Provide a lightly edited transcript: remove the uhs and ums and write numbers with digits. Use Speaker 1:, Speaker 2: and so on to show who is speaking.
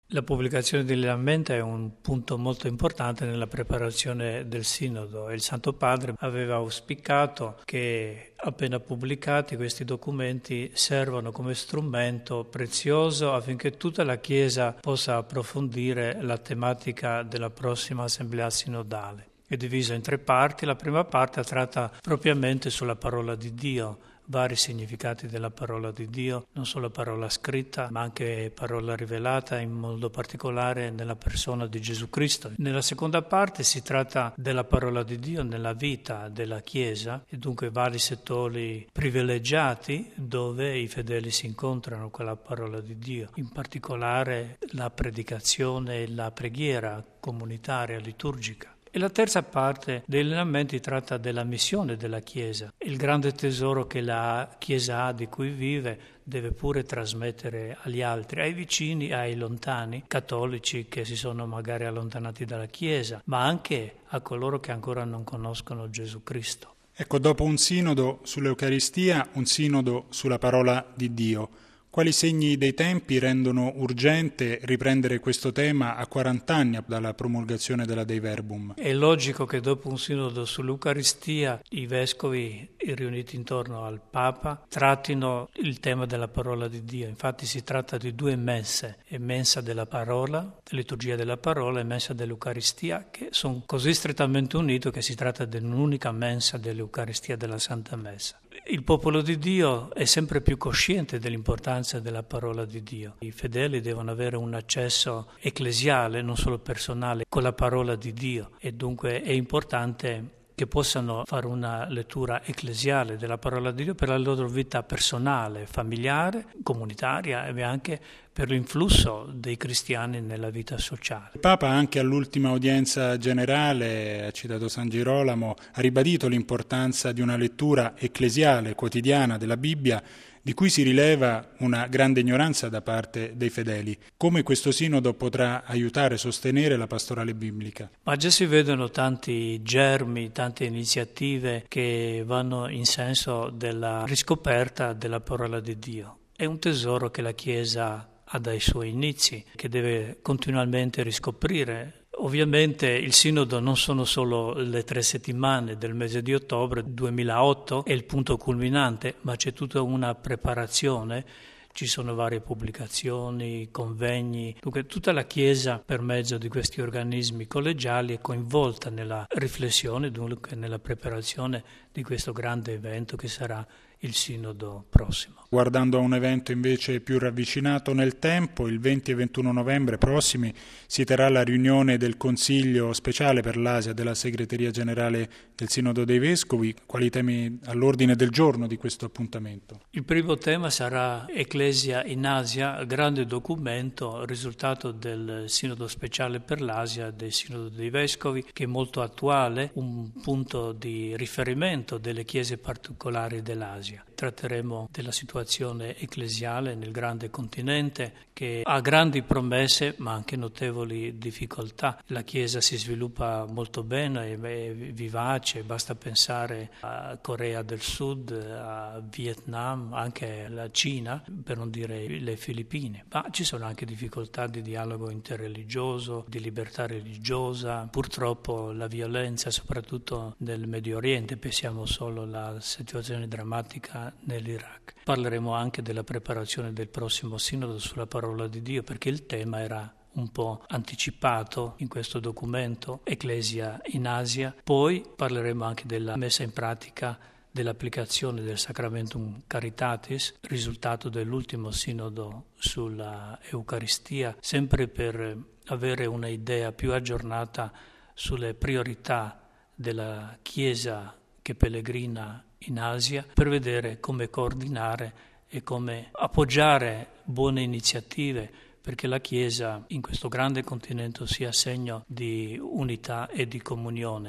Speaker 1: La pubblicazione degli lamenti è un punto molto importante nella preparazione del Sinodo. Il Santo Padre aveva auspicato che, appena pubblicati, questi documenti servano come strumento prezioso affinché tutta la Chiesa possa approfondire la tematica della prossima Assemblea Sinodale. È diviso in 3 parti. La prima parte tratta propriamente sulla parola di Dio, vari significati della parola di Dio, non solo parola scritta, ma anche parola rivelata, in modo particolare nella persona di Gesù Cristo. Nella seconda parte si tratta della parola di Dio nella vita della Chiesa e dunque vari settori privilegiati dove i fedeli si incontrano con la parola di Dio, in particolare la predicazione e la preghiera comunitaria, liturgica. E la terza parte degli lamenti tratta della missione della Chiesa, il grande tesoro che la Chiesa ha, di cui vive, deve pure trasmettere agli altri, ai vicini, ai lontani, cattolici che si sono magari allontanati dalla Chiesa, ma anche a coloro che ancora non conoscono Gesù Cristo.
Speaker 2: Ecco, dopo un sinodo sull'Eucaristia, un sinodo sulla parola di Dio. Quali segni dei tempi rendono urgente riprendere questo tema a 40 anni dalla promulgazione della Dei Verbum?
Speaker 1: È logico che dopo un sinodo sull'Eucaristia i vescovi riuniti intorno al Papa trattino il tema della parola di Dio. Infatti si tratta di 2 messe, mensa della parola, liturgia della parola e mensa dell'Eucaristia, che sono così strettamente unite che si tratta di un'unica mensa dell'Eucaristia della Santa Messa. Il popolo di Dio è sempre più cosciente dell'importanza della parola di Dio. I fedeli devono avere un accesso ecclesiale, non solo personale, con la parola di Dio e dunque è importante che possano fare una lettura ecclesiale della parola di Dio per la loro vita personale, familiare, comunitaria e anche per l'influsso dei cristiani nella vita sociale.
Speaker 2: Il Papa anche all'ultima udienza generale, ha citato San Girolamo, ha ribadito l'importanza di una lettura ecclesiale quotidiana della Bibbia, di cui si rileva una grande ignoranza da parte dei fedeli. Come questo sinodo potrà aiutare e sostenere la pastorale biblica?
Speaker 1: Ma già si vedono tanti germi, tante iniziative che vanno in senso della riscoperta della parola di Dio. È un tesoro che la Chiesa ha dai suoi inizi, che deve continuamente riscoprire. Ovviamente il sinodo non sono solo le 3 settimane del mese di ottobre 2008, è il punto culminante, ma c'è tutta una preparazione, ci sono varie pubblicazioni, convegni, dunque tutta la Chiesa per mezzo di questi organismi collegiali è coinvolta nella riflessione, dunque nella preparazione di questo grande evento che sarà il sinodo prossimo.
Speaker 2: Guardando a un evento invece più ravvicinato nel tempo, il 20 e 21 novembre prossimi si terrà la riunione del Consiglio speciale per l'Asia della Segreteria Generale del Sinodo dei Vescovi. Quali temi all'ordine del giorno di questo appuntamento?
Speaker 1: Il primo tema sarà Ecclesia in Asia, grande documento, risultato del Sinodo speciale per l'Asia, del Sinodo dei Vescovi, che è molto attuale, un punto di riferimento delle chiese particolari dell'Asia. Tratteremo della situazione ecclesiale nel grande continente che ha grandi promesse ma anche notevoli difficoltà. La Chiesa si sviluppa molto bene, è vivace, basta pensare a Corea del Sud, a Vietnam, anche alla Cina, per non dire le Filippine. Ma ci sono anche difficoltà di dialogo interreligioso, di libertà religiosa, purtroppo la violenza soprattutto nel Medio Oriente, pensiamo solo alla situazione drammatica nell'Iraq. Parleremo anche della preparazione del prossimo sinodo sulla parola di Dio, perché il tema era un po' anticipato in questo documento, Ecclesia in Asia. Poi parleremo anche della messa in pratica dell'applicazione del Sacramentum Caritatis, risultato dell'ultimo sinodo sulla Eucaristia, sempre per avere una idea più aggiornata sulle priorità della Chiesa che pellegrina in Asia, per vedere come coordinare e come appoggiare buone iniziative perché la Chiesa in questo grande continente sia segno di unità e di comunione.